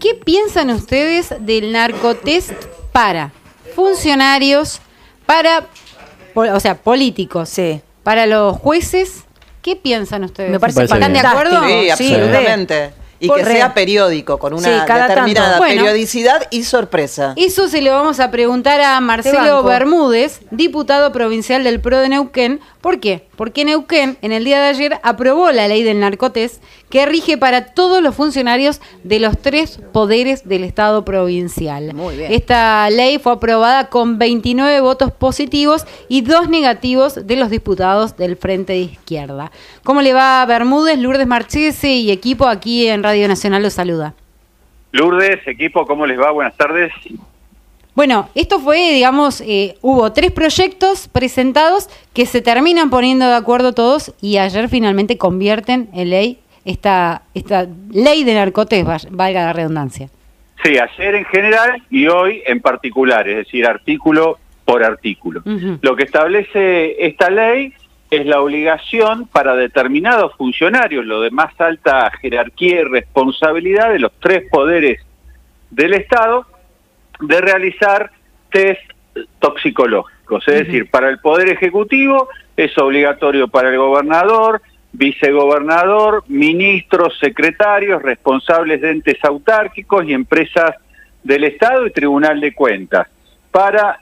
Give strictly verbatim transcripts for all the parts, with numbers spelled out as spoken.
¿Qué piensan ustedes del narcotest para funcionarios, para, o sea, políticos, sí, para los jueces? ¿Qué piensan ustedes? Me parece ¿Están de acuerdo? Sí, absolutamente. Y Por que re- sea periódico, con una Sí, cada determinada tanto. Bueno. periodicidad y sorpresa. Eso se lo vamos a preguntar a Marcelo banco. Bermúdez, diputado provincial del P R O de Neuquén. ¿Por qué? Porque Neuquén, en el día de ayer, aprobó la ley del narcotest que rige para todos los funcionarios de los tres poderes del Estado provincial. Muy bien. Esta ley fue aprobada con veintinueve votos positivos y dos negativos de los diputados del Frente de Izquierda. ¿Cómo le va, Bermúdez? Lourdes Marchese y equipo aquí en Radio Nacional los saluda. Lourdes, equipo, ¿cómo les va? Buenas tardes. Bueno, esto fue, digamos, eh, hubo tres proyectos presentados que se terminan poniendo de acuerdo todos y ayer finalmente convierten en ley esta, esta ley de narcotest, valga la redundancia. Sí, ayer en general y hoy en particular, es decir, artículo por artículo. Uh-huh. Lo que establece esta ley es la obligación para determinados funcionarios, lo de más alta jerarquía y responsabilidad de los tres poderes del Estado, de realizar test toxicológicos. Es uh-huh. decir, para el Poder Ejecutivo es obligatorio para el gobernador, vicegobernador, ministros, secretarios, responsables de entes autárquicos y empresas del Estado y Tribunal de Cuentas. Para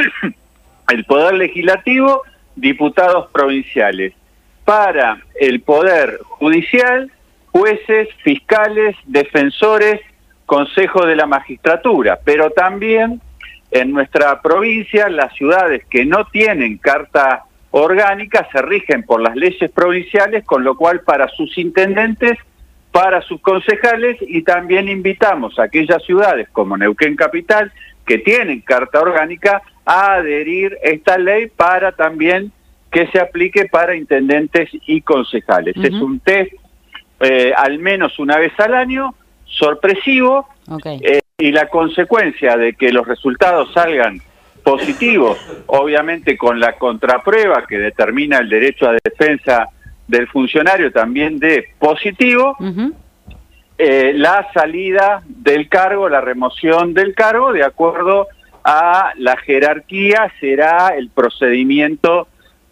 el Poder Legislativo, diputados provinciales. Para el Poder Judicial, jueces, fiscales, defensores, Consejo de la Magistratura. Pero también en nuestra provincia, las ciudades que no tienen carta orgánica se rigen por las leyes provinciales, con lo cual para sus intendentes, para sus concejales, y también invitamos a aquellas ciudades como Neuquén Capital, que tienen carta orgánica, a adherir a esta ley para también que se aplique para intendentes y concejales. Uh-huh. Es un test eh, al menos una vez al año, sorpresivo, okay. eh, y la consecuencia de que los resultados salgan positivos, obviamente con la contraprueba que determina el derecho a defensa del funcionario también de positivo, uh-huh. eh, la salida del cargo, la remoción del cargo, de acuerdo a la jerarquía, será el procedimiento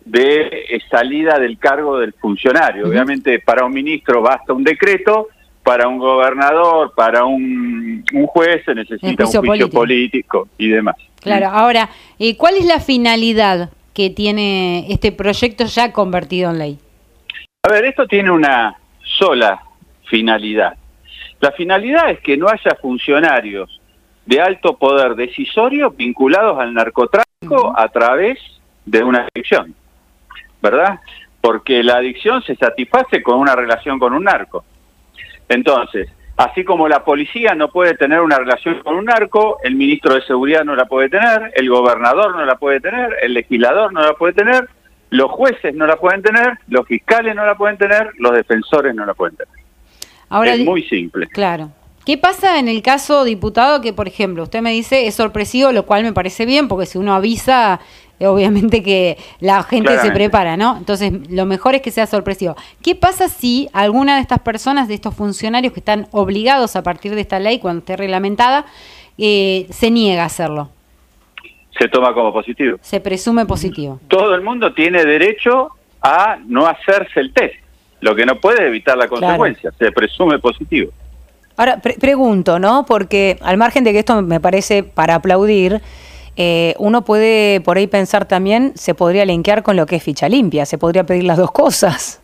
de salida del cargo del funcionario. Uh-huh. Obviamente para un ministro basta un decreto, para un gobernador, para un, un juez se necesita juicio un juicio político. político y demás. Claro, ahora, eh, ¿cuál es la finalidad que tiene este proyecto ya convertido en ley? A ver, esto tiene una sola finalidad. La finalidad es que no haya funcionarios de alto poder decisorio vinculados al narcotráfico uh-huh. a través de una adicción, ¿verdad? Porque la adicción se satisface con una relación con un narco. Entonces, así como la policía no puede tener una relación con un narco, el ministro de Seguridad no la puede tener, el gobernador no la puede tener, el legislador no la puede tener, los jueces no la pueden tener, los fiscales no la pueden tener, los defensores no la pueden tener. Ahora, es muy simple. Claro. ¿Qué pasa en el caso, diputado, que, por ejemplo, usted me dice es sorpresivo, lo cual me parece bien, porque si uno avisa, obviamente que la gente Claramente. se prepara, ¿no? Entonces, lo mejor es que sea sorpresivo. ¿Qué pasa si alguna de estas personas, de estos funcionarios que están obligados a partir de esta ley, cuando esté reglamentada, eh, se niega a hacerlo? Se toma como positivo. Se presume positivo. Todo el mundo tiene derecho a no hacerse el test. Lo que no puede evitar la consecuencia. Claro. Se presume positivo. Ahora, pre- pregunto, ¿no? Porque al margen de que esto me parece para aplaudir, eh, uno puede por ahí pensar también, se podría linkear con lo que es ficha limpia, se podría pedir las dos cosas.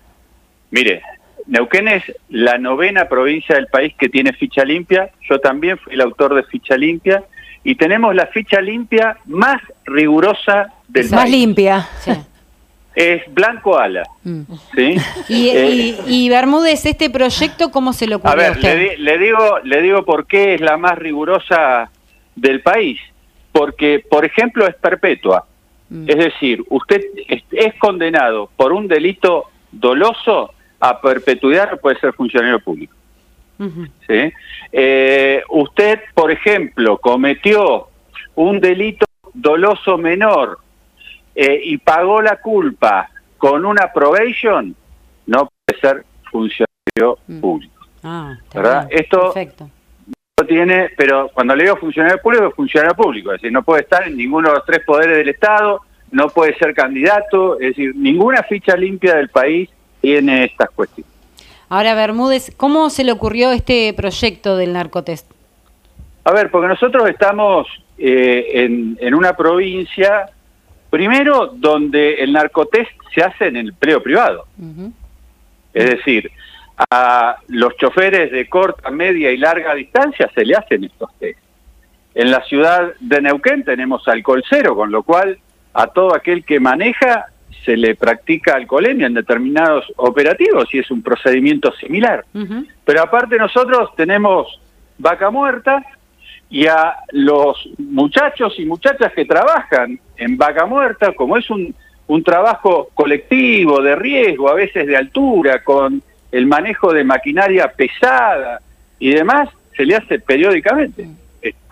Mire, Neuquén es la novena provincia del país que tiene ficha limpia, yo también fui el autor de ficha limpia, y tenemos la ficha limpia más rigurosa del es país. Más limpia. Sí. Es blanco ala. Mm. ¿Sí? Y, eh, y, y Bermúdez, ¿este proyecto cómo se lo ocurrió a ver, a usted? Le, le digo, le digo por qué es la más rigurosa del país. Porque, por ejemplo, es perpetua. Mm. Es decir, usted es, es condenado por un delito doloso a perpetuidad, no puede ser funcionario público. Uh-huh. ¿Sí? Eh, usted, por ejemplo, cometió un delito doloso menor eh, y pagó la culpa con una probation, no puede ser funcionario mm. público. Ah, ¿verdad? Bien. Esto Perfecto. tiene, pero cuando le digo funcionario público, es funcionario público, es decir, no puede estar en ninguno de los tres poderes del Estado, no puede ser candidato, es decir, ninguna ficha limpia del país tiene estas cuestiones. Ahora, Bermúdez, ¿cómo se le ocurrió este proyecto del narcotest? A ver, porque nosotros estamos eh, en, en una provincia, primero, donde el narcotest se hace en el empleo privado. Uh-huh. Es decir, a los choferes de corta, media y larga distancia se le hacen estos test. En la ciudad de Neuquén tenemos alcohol cero, con lo cual a todo aquel que maneja se le practica alcoholemia en determinados operativos y es un procedimiento similar. Uh-huh. Pero aparte nosotros tenemos vaca muerta y a los muchachos y muchachas que trabajan en vaca muerta, como es un, un trabajo colectivo, de riesgo, a veces de altura, con el manejo de maquinaria pesada y demás, se le hace periódicamente. Uh-huh.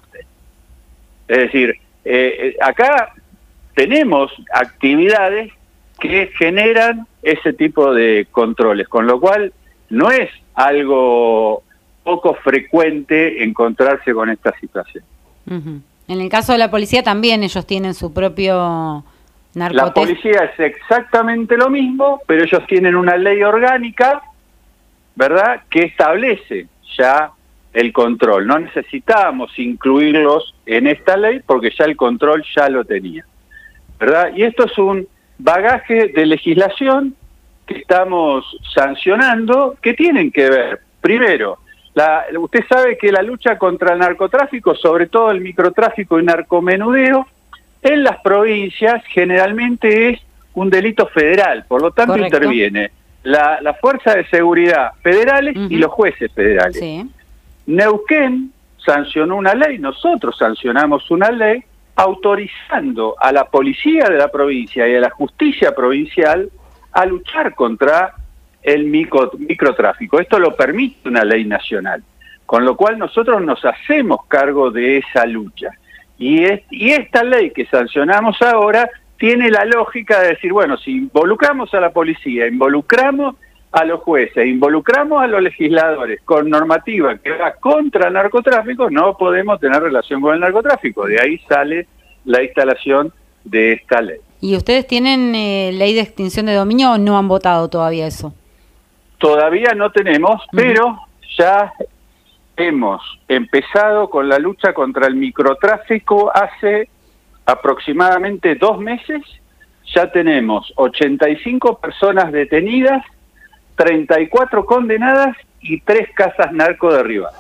Es decir, eh, acá tenemos actividades que generan ese tipo de controles, con lo cual no es algo poco frecuente encontrarse con esta situación. Uh-huh. En el caso de la policía también ellos tienen su propio narcotest. La policía es exactamente lo mismo, pero ellos tienen una ley orgánica, ¿verdad?, que establece ya el control. No necesitábamos incluirlos en esta ley porque ya el control ya lo tenía, ¿verdad? Y esto es un bagaje de legislación que estamos sancionando, que tienen que ver, primero, la, usted sabe que la lucha contra el narcotráfico, sobre todo el microtráfico y narcomenudeo, en las provincias generalmente es un delito federal, por lo tanto Correcto. interviene la, la fuerza de seguridad federales uh-huh. y los jueces federales. Sí. Neuquén sancionó una ley, nosotros sancionamos una ley autorizando a la policía de la provincia y a la justicia provincial a luchar contra el micro, microtráfico. Esto lo permite una ley nacional, con lo cual nosotros nos hacemos cargo de esa lucha. Y, es, y esta ley que sancionamos ahora tiene la lógica de decir, bueno, si involucramos a la policía, involucramos a los jueces, involucramos a los legisladores con normativa que va contra el narcotráfico, no podemos tener relación con el narcotráfico. De ahí sale la instalación de esta ley. ¿Y ustedes tienen eh, ley de extinción de dominio o no han votado todavía eso? Todavía no tenemos, uh-huh. pero ya hemos empezado con la lucha contra el microtráfico hace aproximadamente dos meses. Ya tenemos ochenta y cinco personas detenidas, treinta y cuatro condenadas y tres casas narco derribadas.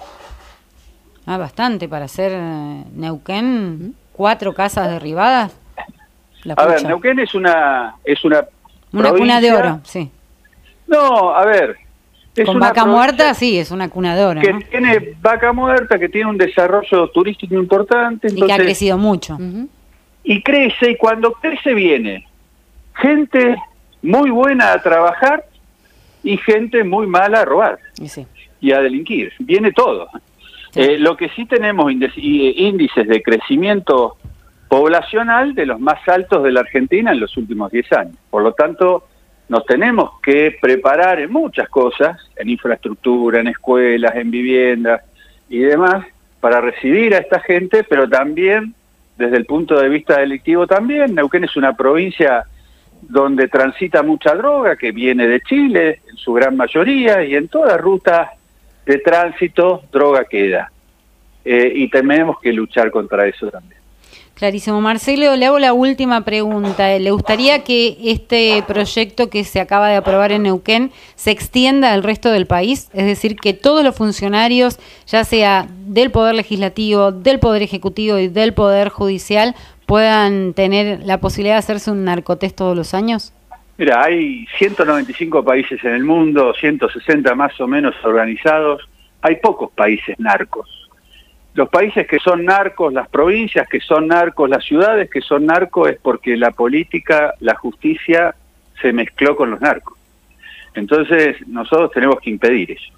Ah, bastante para hacer eh, Neuquén, cuatro casas derribadas. La a ver, Neuquén es una es una una cuna de oro, sí. No, a ver, es con una vaca muerta, sí, es una cuna de oro, que ¿no? tiene vaca muerta, que tiene un desarrollo turístico importante, entonces, y que ha crecido mucho. Uh-huh. Y crece, y cuando crece viene gente muy buena a trabajar y gente muy mala a robar y, sí. y a delinquir. Viene todo. Sí. Eh, lo que sí tenemos índices de crecimiento poblacional de los más altos de la Argentina en los últimos diez años. Por lo tanto, nos tenemos que preparar en muchas cosas, en infraestructura, en escuelas, en viviendas y demás, para recibir a esta gente, pero también, desde el punto de vista delictivo también, Neuquén es una provincia donde transita mucha droga, que viene de Chile, en su gran mayoría, y en toda ruta de tránsito, droga queda. Eh, y tenemos que luchar contra eso también. Clarísimo. Marcelo, le hago la última pregunta. ¿Le gustaría que este proyecto que se acaba de aprobar en Neuquén se extienda al resto del país? Es decir, que todos los funcionarios, ya sea del Poder Legislativo, del Poder Ejecutivo y del Poder Judicial, puedan tener la posibilidad de hacerse un narcotest todos los años? Mira, hay ciento noventa y cinco países en el mundo, ciento sesenta más o menos organizados. Hay pocos países narcos. Los países que son narcos, las provincias que son narcos, las ciudades que son narcos, es porque la política, la justicia se mezcló con los narcos. Entonces nosotros tenemos que impedir eso.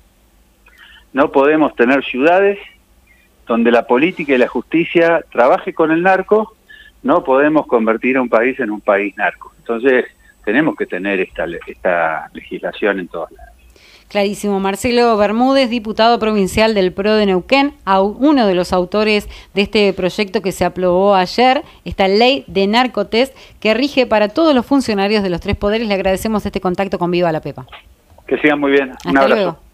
No podemos tener ciudades donde la política y la justicia trabaje con el narco, no podemos convertir a un país en un país narco. Entonces tenemos que tener esta, esta legislación en todas las. Clarísimo. Marcelo Bermúdez, diputado provincial del P R O de Neuquén, uno de los autores de este proyecto que se aprobó ayer, esta ley de narcotest que rige para todos los funcionarios de los tres poderes. Le agradecemos este contacto con Viva la Pepa. Que sigan muy bien. Un Hasta abrazo. luego.